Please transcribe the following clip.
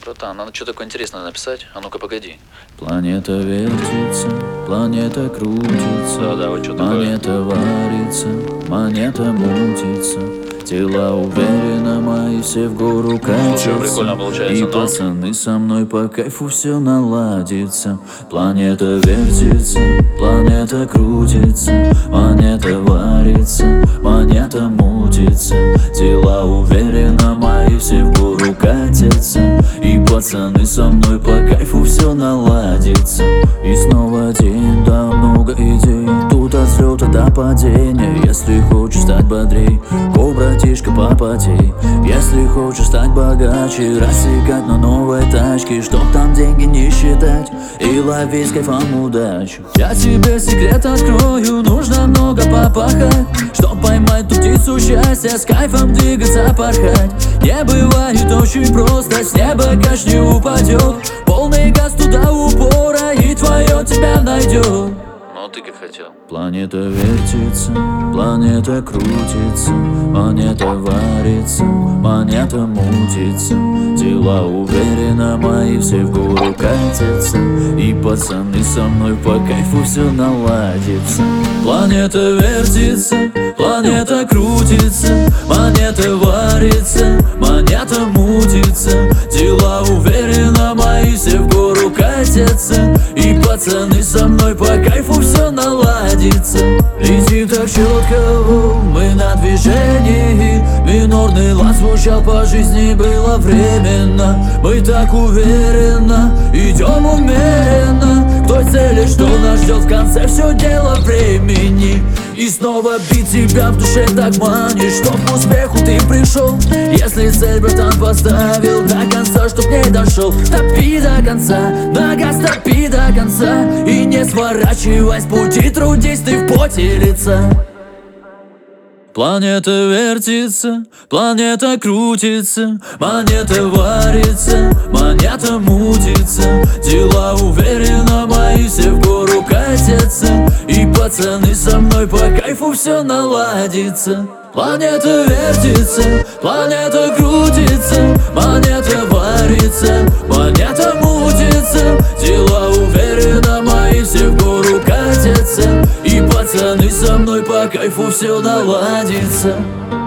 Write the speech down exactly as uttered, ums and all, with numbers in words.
Братан, надо что такое интересное написать. А ну-ка, погоди. Планета вертится, планета крутится, Да, да, вот что такое. монета варится, монета мутится. Тела уверенно мои все в гору катятся. Слушай, прикольно получается, И но... пацаны со мной по кайфу все наладится. Планета вертится, планета крутится, монета варится, монета мутится. Тела уверенно мои все в гору катятся. И пацаны со мной по кайфу все наладится. И снова день, да много идей. Тут от взлета до падения. Если хочешь стать бодрей, го, братишка, попотей. Если хочешь стать богаче, рассекать на новой тачке, чтоб там деньги не считать и ловить с кайфом удачу. Я тебе секрет открою, нужно много попахать, чтоб поймать ту птицу счастья, с кайфом двигаться, порхать. Не бывает очень просто, с неба каш не упадет. Полный газ туда упора, и твое тебя найдет. Ну, ты как хотел. Планета вертится, планета крутится, монета варится, монета мутится. Тела уверенно мои все в гору катятся. И пацаны со мной по кайфу все наладится. Планета вертится, планета крутится, монета варится, монета мутится. Тела уверенно мои все в гору катятся. И пацаны со мной по кайфу все наладится. Летим так четко, мы на движении. Минорный лад звучал по жизни, было временно. Мы так уверенно идем умеренно к той цели, что нас ждет в конце, все дело времени. И снова бить тебя в душе так манит, чтоб к успеху ты пришел. Если цель, братан, поставил до конца, чтоб к ней дошел, топи до конца, на газ топи до конца. И не сворачивай с пути, трудись ты в поте лица. Планета вертится, планета крутится, монета варится, монета мутится. Дела уверенно мои все в гору катятся. И пацаны со мной по кайфу все наладится. Планета вертится, планета крутится, монета варится, монета мутится. Дела уверенно мои все в гору катятся. И пацаны со мной по кайфу все наладится.